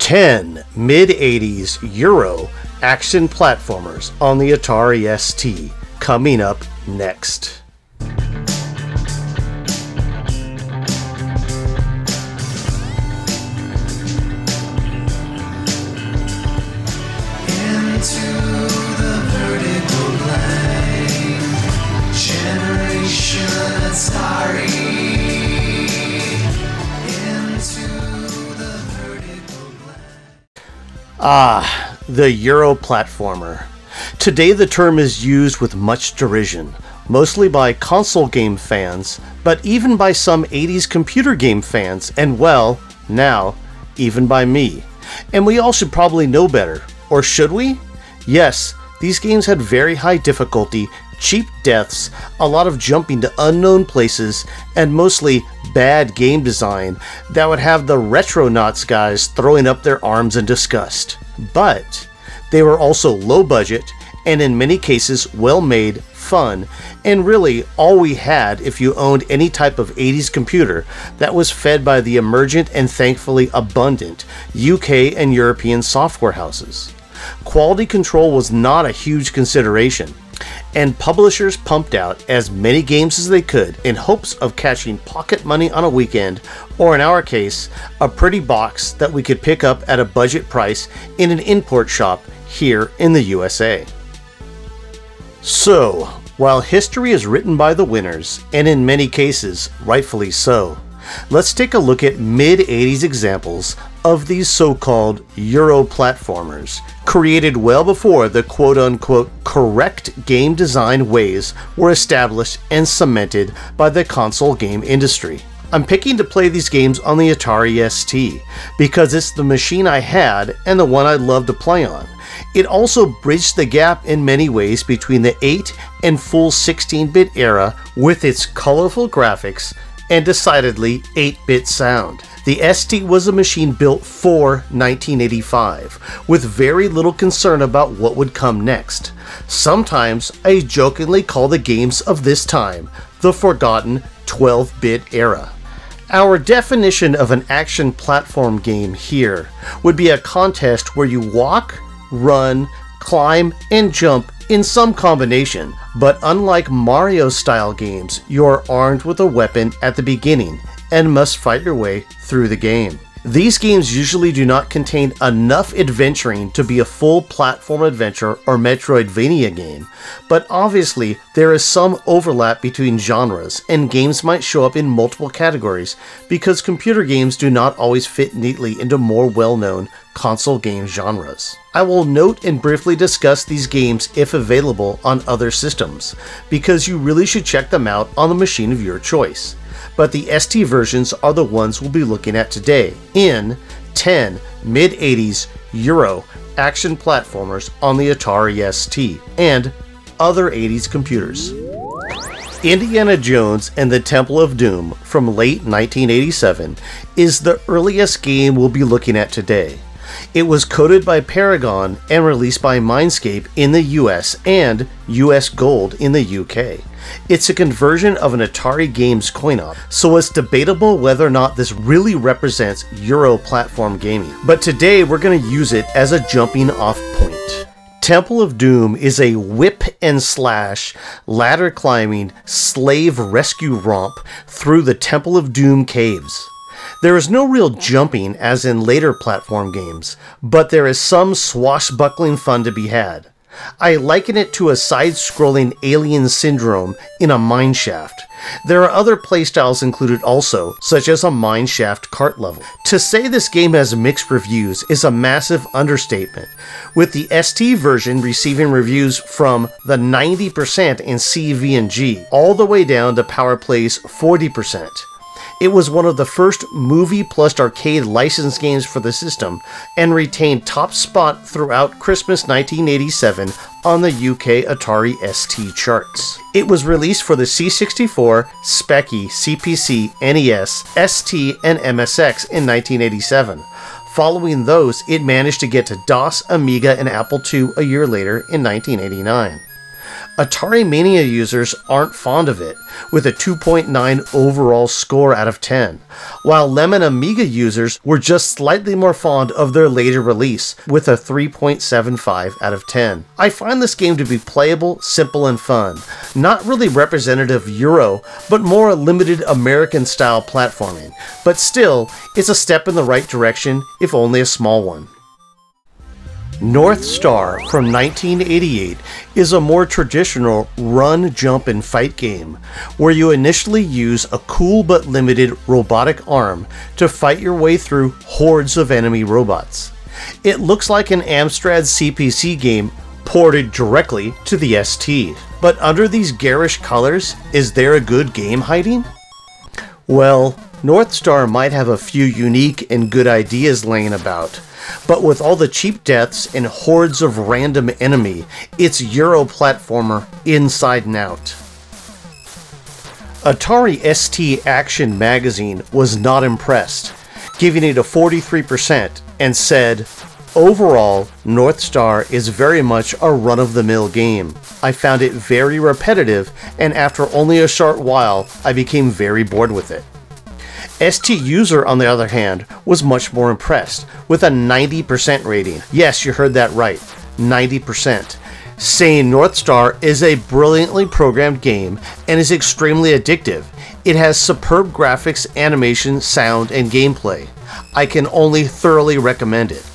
10 mid-80s Euro action platformers on the Atari ST, coming up next. The Euro platformer. Today the term is used with much derision, mostly by console game fans, but even by some 80s computer game fans, and well, now, even by me. And we all should probably know better. Or should we? Yes, these games had very high difficulty, cheap deaths, a lot of jumping to unknown places, and mostly bad game design that would have the Retronauts guys throwing up their arms in disgust. But they were also low budget, and in many cases well made, fun, and really all we had if you owned any type of 80s computer that was fed by the emergent and thankfully abundant UK and European software houses. Quality control was not a huge consideration, and publishers pumped out as many games as they could in hopes of catching pocket money on a weekend, or in our case, a pretty box that we could pick up at a budget price in an import shop here in the USA. So, while history is written by the winners, and in many cases, rightfully so, let's take a look at mid-80s examples of these so-called Euro platformers, created well before the quote-unquote correct game design ways were established and cemented by the console game industry. I'm picking to play these games on the Atari ST because it's the machine I had and the one I love to play on. It also bridged the gap in many ways between the 8 and full 16-bit era with its colorful graphics and decidedly 8-bit sound. The ST was a machine built for 1985, with very little concern about what would come next. Sometimes I jokingly call the games of this time the forgotten 12-bit era. Our definition of an action platform game here would be a contest where you walk, run, climb, and jump in some combination, but unlike Mario-style games, you are armed with a weapon at the beginning and must fight your way through the game. These games usually do not contain enough adventuring to be a full platform adventure or Metroidvania game, but obviously there is some overlap between genres, and games might show up in multiple categories because computer games do not always fit neatly into more well-known console game genres. I will note and briefly discuss these games if available on other systems, because you really should check them out on the machine of your choice. But the ST versions are the ones we'll be looking at today in 10 mid-80s Euro action platformers on the Atari ST and other 80s computers. Indiana Jones and the Temple of Doom from late 1987 is the earliest game we'll be looking at today. It was coded by Paragon and released by Mindscape in the US and US Gold in the UK. It's a conversion of an Atari Games coin-op, so it's debatable whether or not this really represents Euro platform gaming. But today we're going to use it as a jumping off point. Temple of Doom is a whip and slash, ladder climbing, slave rescue romp through the Temple of Doom caves. There is no real jumping as in later platform games, but there is some swashbuckling fun to be had. I liken it to a side-scrolling Alien Syndrome in a mineshaft. There are other playstyles included also, such as a mineshaft cart level. To say this game has mixed reviews is a massive understatement, with the ST version receiving reviews from the 90% in C, V, and G, all the way down to PowerPlay's 40%. It was one of the first movie plus arcade licensed games for the system and retained top spot throughout Christmas 1987 on the UK Atari ST charts. It was released for the C64, Speccy, CPC, NES, ST, and MSX in 1987. Following those, it managed to get to DOS, Amiga, and Apple II a year later in 1989. Atari Mania users aren't fond of it, with a 2.9 overall score out of 10, while Lemon Amiga users were just slightly more fond of their later release, with a 3.75 out of 10. I find this game to be playable, simple, and fun. Not really representative of Euro, but more limited American-style platforming. But still, it's a step in the right direction, if only a small one. North Star from 1988 is a more traditional run, jump, and fight game, where you initially use a cool but limited robotic arm to fight your way through hordes of enemy robots. It looks like an Amstrad CPC game ported directly to the ST. But under these garish colors, is there a good game hiding? Well, North Star might have a few unique and good ideas laying about, but with all the cheap deaths and hordes of random enemy, it's Euro platformer inside and out. Atari ST Action magazine was not impressed, giving it a 43% and said, "Overall, North Star is very much a run-of-the-mill game. I found it very repetitive, and after only a short while, I became very bored with it." ST User, on the other hand, was much more impressed, with a 90% rating. Yes, you heard that right, 90%. Saying North Star is a brilliantly programmed game and is extremely addictive. It has superb graphics, animation, sound, and gameplay. I can only thoroughly recommend it.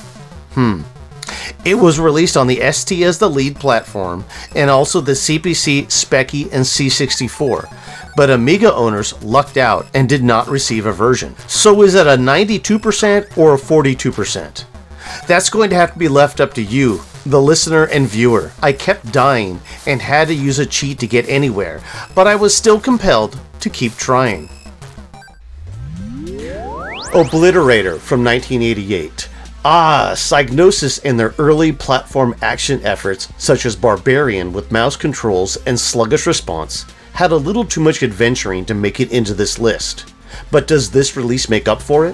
It was released on the ST as the lead platform, and also the CPC, Speccy, and C64, but Amiga owners lucked out and did not receive a version. So is it a 92% or a 42%? That's going to have to be left up to you, the listener and viewer. I kept dying and had to use a cheat to get anywhere, but I was still compelled to keep trying. Obliterator from 1988. Psygnosis and their early platform action efforts, such as Barbarian with mouse controls and sluggish response, had a little too much adventuring to make it into this list. But does this release make up for it?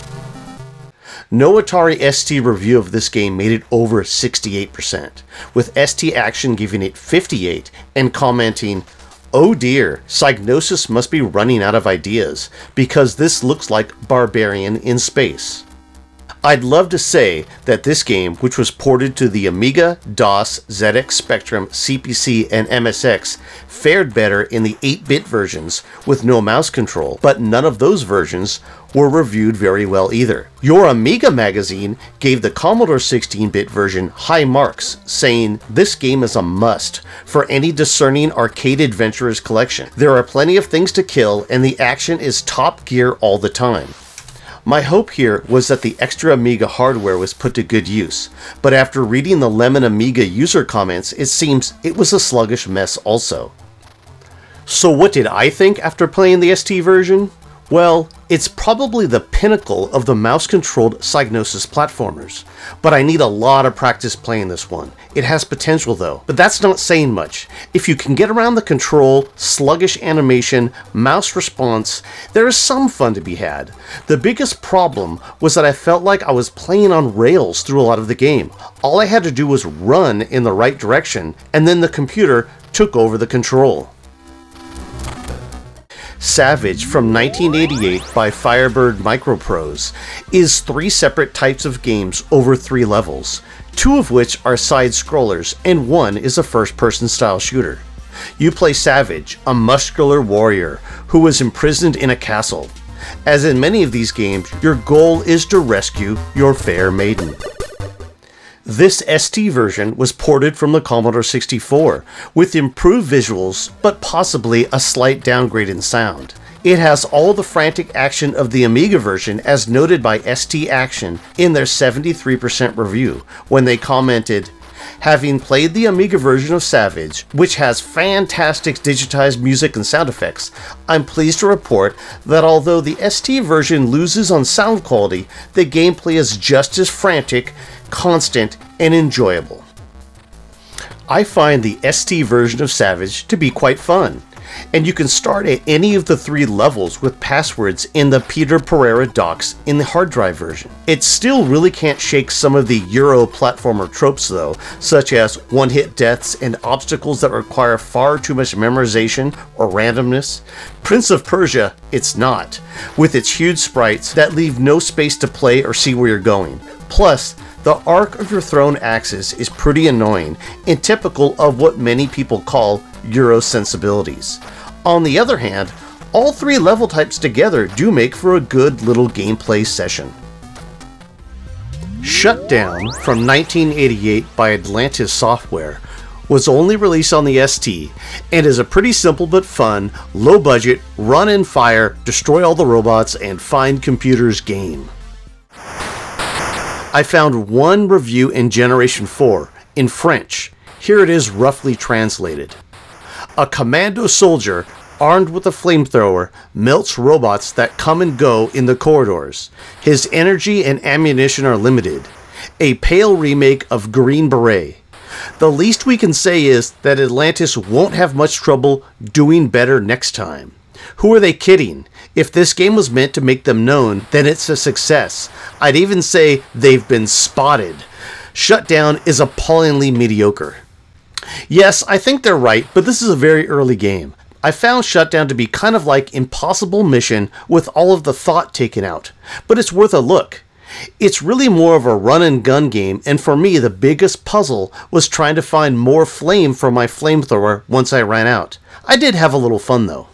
No Atari ST review of this game made it over 68%, with ST Action giving it 58 and commenting, "Oh dear, Psygnosis must be running out of ideas, because this looks like Barbarian in space." I'd love to say that this game, which was ported to the Amiga, DOS, ZX Spectrum, CPC, and MSX, fared better in the 8-bit versions with no mouse control, but none of those versions were reviewed very well either. Your Amiga magazine gave the Commodore 16-bit version high marks, saying this game is a must for any discerning arcade adventurer's collection. There are plenty of things to kill, and the action is top gear all the time. My hope here was that the extra Amiga hardware was put to good use, but after reading the Lemon Amiga user comments, it seems it was a sluggish mess also. So what did I think after playing the ST version? Well, it's probably the pinnacle of the mouse-controlled Psygnosis platformers, but I need a lot of practice playing this one. It has potential though, but that's not saying much. If you can get around the control, sluggish animation, mouse response, there is some fun to be had. The biggest problem was that I felt like I was playing on rails through a lot of the game. All I had to do was run in the right direction, and then the computer took over the control. Savage from 1988 by Firebird Microprose is 3 separate types of games over 3 levels, 2 of which are side-scrollers and 1 is a first-person style shooter. You play Savage, a muscular warrior who is imprisoned in a castle. As in many of these games, your goal is to rescue your fair maiden. This ST version was ported from the Commodore 64, with improved visuals, but possibly a slight downgrade in sound. It has all the frantic action of the Amiga version as noted by ST Action in their 73% review, when they commented, "Having played the Amiga version of Savage, which has fantastic digitized music and sound effects, I'm pleased to report that although the ST version loses on sound quality, the gameplay is just as frantic, constant, and enjoyable." I find the ST version of Savage to be quite fun. and you can start at any of the 3 levels with passwords in the Peter Pereira docs in the hard drive version. It still really can't shake some of the Euro platformer tropes though, such as one-hit deaths and obstacles that require far too much memorization or randomness. Prince of Persia, it's not, with its huge sprites that leave no space to play or see where you're going. Plus, the arc of your thrown axis is pretty annoying and typical of what many people call Euro sensibilities. On the other hand, all 3 level types together do make for a good little gameplay session. Shutdown from 1988 by Atlantis Software was only released on the ST and is a pretty simple but fun, low budget, run and fire, destroy all the robots and find computers game. I found one review in Generation 4, in French. Here it is roughly translated. A commando soldier, armed with a flamethrower, melts robots that come and go in the corridors. His energy and ammunition are limited. A pale remake of Green Beret. The least we can say is that Atlantis won't have much trouble doing better next time. Who are they kidding? If this game was meant to make them known, then it's a success. I'd even say they've been spotted. Shutdown is appallingly mediocre. Yes, I think they're right, but this is a very early game. I found Shutdown to be kind of like Impossible Mission with all of the thought taken out, but it's worth a look. It's really more of a run and gun game, and for me the biggest puzzle was trying to find more flame for my flamethrower once I ran out. I did have a little fun though.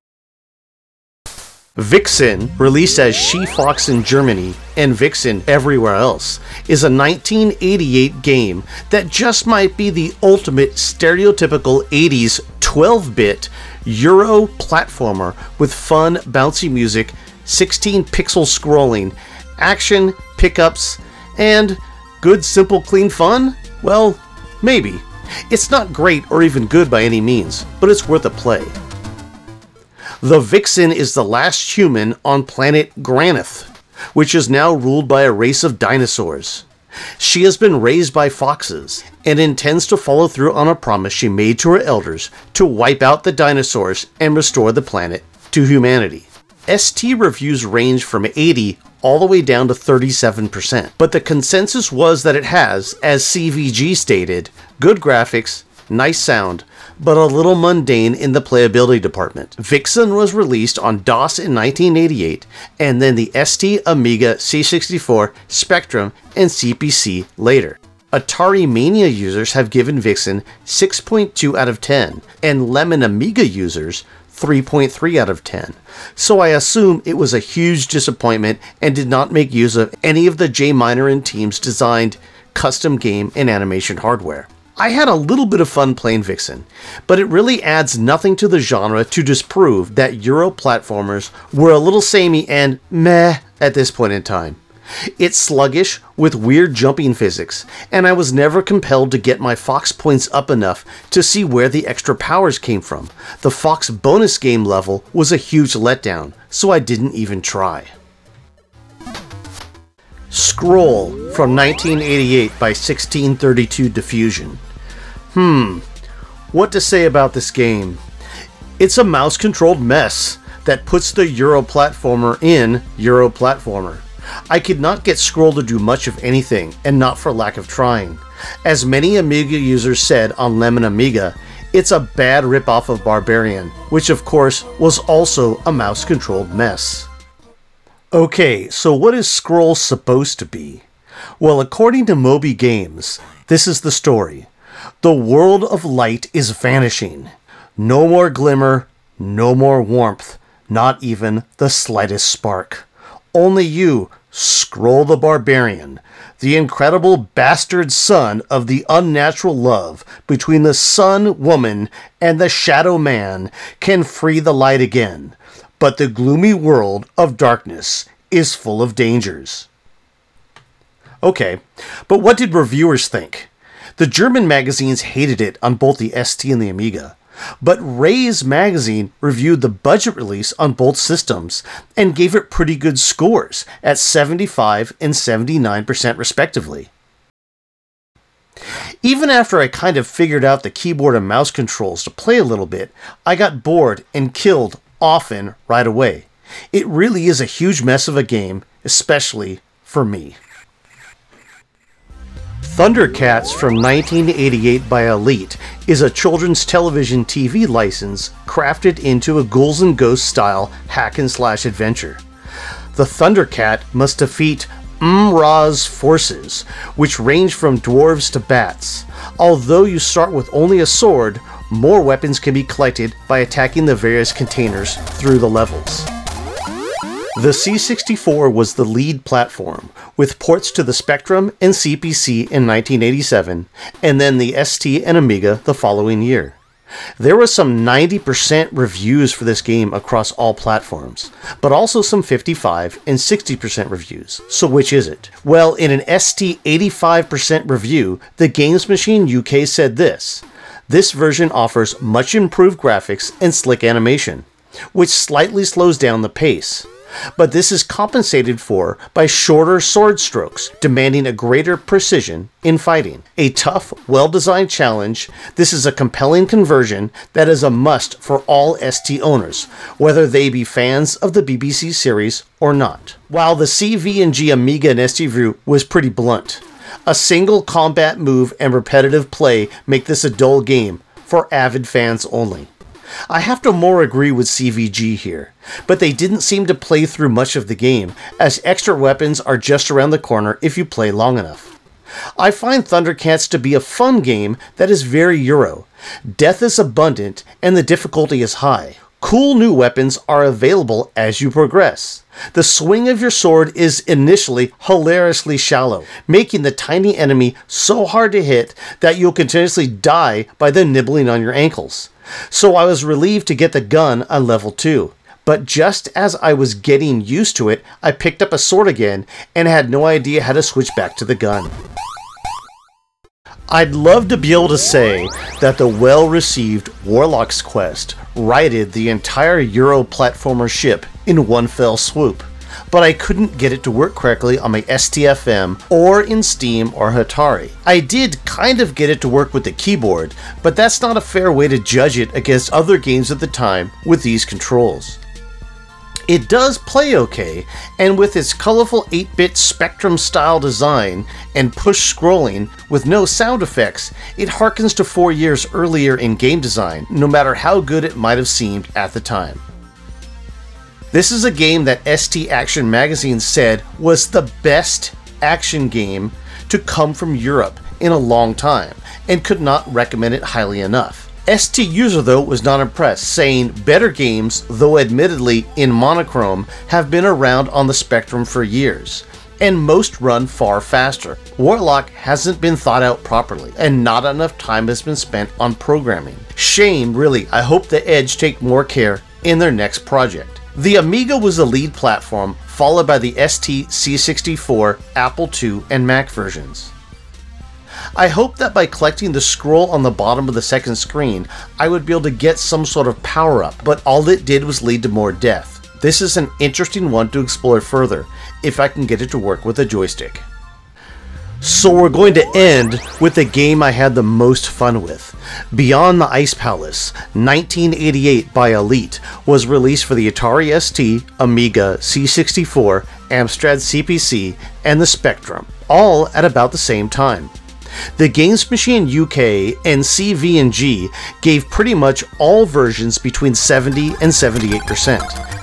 Vixen, released as She-Fox in Germany and Vixen everywhere else, is a 1988 game that just might be the ultimate stereotypical 80s 12-bit Euro platformer with fun, bouncy music, 16 pixel scrolling, action, pickups, and good, simple, clean fun? Well, maybe. It's not great or even good by any means, but it's worth a play. The Vixen is the last human on planet Granith, which is now ruled by a race of dinosaurs. She has been raised by foxes and intends to follow through on a promise she made to her elders to wipe out the dinosaurs and restore the planet to humanity. ST reviews range from 80 all the way down to 37%, but the consensus was that it has, as CVG stated, good graphics, nice sound, but a little mundane in the playability department. Vixen was released on DOS in 1988, and then the ST, Amiga, C64, Spectrum, and CPC later. Atari Mania users have given Vixen 6.2 out of 10, and Lemon Amiga users 3.3 out of 10. So I assume it was a huge disappointment and did not make use of any of the J. Miner and team's designed custom game and animation hardware. I had a little bit of fun playing Vixen, but it really adds nothing to the genre to disprove that Euro platformers were a little samey and meh at this point in time. It's sluggish with weird jumping physics, and I was never compelled to get my Fox points up enough to see where the extra powers came from. The Fox bonus game level was a huge letdown, so I didn't even try. Scroll from 1988 by 1632 Diffusion. What to say about this game? It's a mouse-controlled mess that puts the Euro platformer in Euro platformer. I could not get Scroll to do much of anything, and not for lack of trying. As many Amiga users said on Lemon Amiga, it's a bad ripoff of Barbarian, which of course was also a mouse-controlled mess. Okay, so what is Scroll supposed to be? Well, according to Moby Games, this is the story. The world of light is vanishing. No more glimmer, no more warmth, not even the slightest spark. Only you, Scroll the Barbarian, the incredible bastard son of the unnatural love between the Sun Woman and the Shadow Man, can free the light again. But the gloomy world of darkness is full of dangers. Okay, but what did reviewers think? The German magazines hated it on both the ST and the Amiga, but Ray's magazine reviewed the budget release on both systems and gave it pretty good scores at 75 and 79% respectively. Even after I kind of figured out the keyboard and mouse controls to play a little bit, I got bored and killed often right away. It really is a huge mess of a game, especially for me. Thundercats from 1988 by Elite is a children's television TV license crafted into a Ghouls and Ghosts style hack-and-slash adventure. The Thundercat must defeat Mra's forces, which range from dwarves to bats. Although you start with only a sword, more weapons can be collected by attacking the various containers through the levels. The C64 was the lead platform, with ports to the Spectrum and CPC in 1987, and then the ST and Amiga the following year. There was some 90% reviews for this game across all platforms, but also some 55 and 60% reviews. So which is it? Well, in an ST 85% review, the Games Machine UK said this: "This version offers much improved graphics and slick animation, which slightly slows down the pace. But this is compensated for by shorter sword strokes, demanding a greater precision in fighting. A tough, well-designed challenge, this is a compelling conversion that is a must for all ST owners, whether they be fans of the BBC series or not." While the CV&G Amiga and ST View was pretty blunt. A single combat move and repetitive play make this a dull game for avid fans only. I have to more agree with CVG here, but they didn't seem to play through much of the game, as extra weapons are just around the corner if you play long enough. I find Thundercats to be a fun game that is very Euro. Death is abundant and the difficulty is high. Cool new weapons are available as you progress. The swing of your sword is initially hilariously shallow, making the tiny enemy so hard to hit that you'll continuously die by them nibbling on your ankles. So I was relieved to get the gun on level 2. But just as I was getting used to it, I picked up a sword again and had no idea how to switch back to the gun. I'd love to be able to say that the well-received Warlock's Quest righted the entire Euro platformer ship in one fell swoop, but I couldn't get it to work correctly on my STFM or in Steam or Atari. I did kind of get it to work with the keyboard, but that's not a fair way to judge it against other games at the time with these controls. It does play okay, and with its colorful 8-bit Spectrum style design and push scrolling with no sound effects, it harkens to 4 years earlier in game design, no matter how good it might have seemed at the time. This is a game that ST Action Magazine said was the best action game to come from Europe in a long time, and could not recommend it highly enough. ST User, though, was not impressed, saying better games, though admittedly in monochrome, have been around on the Spectrum for years, and most run far faster. Warlock hasn't been thought out properly, and not enough time has been spent on programming. Shame, really. I hope the Edge take more care in their next project. The Amiga was the lead platform, followed by the ST C64, Apple II, and Mac versions. I hope that by collecting the scroll on the bottom of the second screen, I would be able to get some sort of power-up, but all it did was lead to more death. This is an interesting one to explore further, if I can get it to work with a joystick. So we're going to end with the game I had the most fun with. Beyond the Ice Palace, 1988 by Elite, was released for the Atari ST, Amiga, C64, Amstrad CPC, and the Spectrum, all at about the same time. The Games Machine UK and CV&G gave pretty much all versions between 70 and 78%.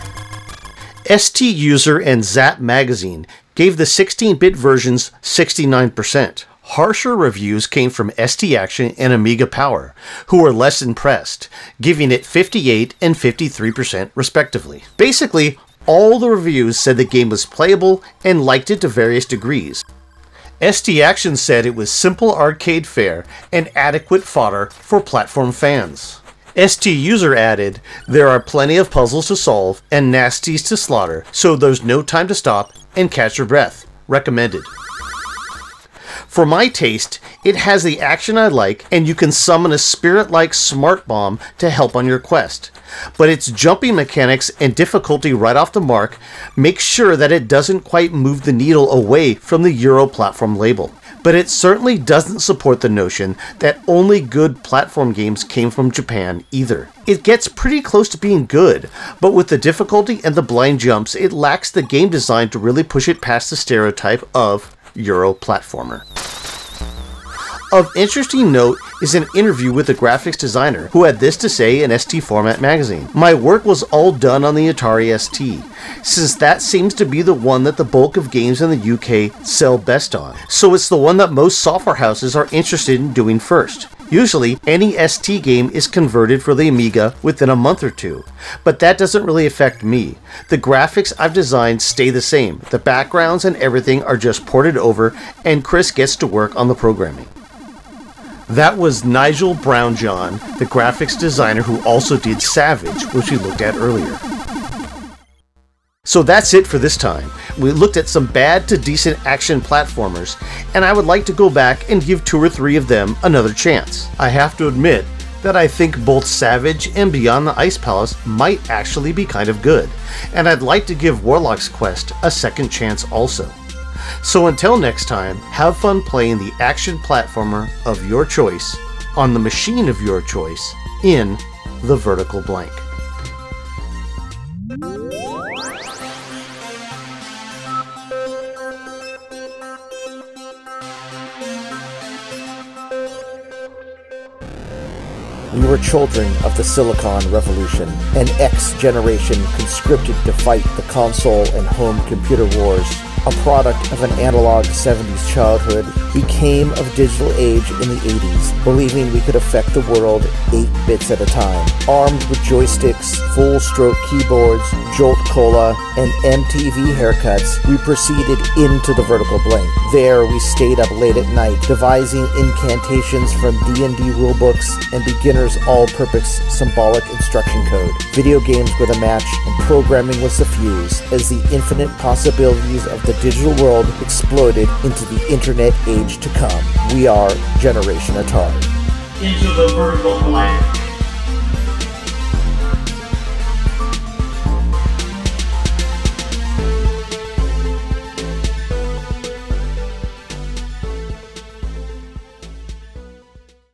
ST User and Zap Magazine gave the 16-bit versions 69%. Harsher reviews came from ST Action and Amiga Power, who were less impressed, giving it 58 and 53% respectively. Basically, all the reviews said the game was playable and liked it to various degrees. ST Action said it was simple arcade fare and adequate fodder for platform fans. ST User added, "There are plenty of puzzles to solve and nasties to slaughter, so there's no time to stop and catch your breath. Recommended." For my taste, it has the action I like, and you can summon a spirit-like smart bomb to help on your quest. But its jumping mechanics and difficulty right off the mark make sure that it doesn't quite move the needle away from the Euro platform label. but it certainly doesn't support the notion that only good platform games came from Japan either. It gets pretty close to being good, but with the difficulty and the blind jumps, it lacks the game design to really push it past the stereotype of Euro platformer. Of interesting note is an interview with a graphics designer who had this to say in ST Format magazine. "My work was all done on the Atari ST, since that seems to be the one that the bulk of games in the UK sell best on. So it's the one that most software houses are interested in doing first. Usually, any ST game is converted for the Amiga within a month or two, but that doesn't really affect me. The graphics I've designed stay the same, the backgrounds and everything are just ported over, and Chris gets to work on the programming." That was Nigel Brownjohn, the graphics designer who also did Savage, which we looked at earlier. So that's it for this time. We looked at some bad to decent action platformers, and I would like to go back and give 2 or 3 of them another chance. I have to admit that I think both Savage and Beyond the Ice Palace might actually be kind of good, and I'd like to give Warlock's Quest a second chance also. So until next time, have fun playing the action platformer of your choice on the machine of your choice in the Vertical Blank. We were children of the Silicon Revolution, an X generation conscripted to fight the console and home computer wars. A product of an analog 70s childhood, we came of digital age in the 80s, believing we could affect the world 8 bits at a time. Armed with joysticks, full-stroke keyboards, Jolt Cola, and MTV haircuts, we proceeded into the Vertical Blank. There, we stayed up late at night, devising incantations from D&D rulebooks and beginners' all-purpose symbolic instruction code. Video games were the match, and programming was the fuse, as the infinite possibilities of the digital world exploded into the internet age to come. We are Generation Atari. Into the Vertical Blank.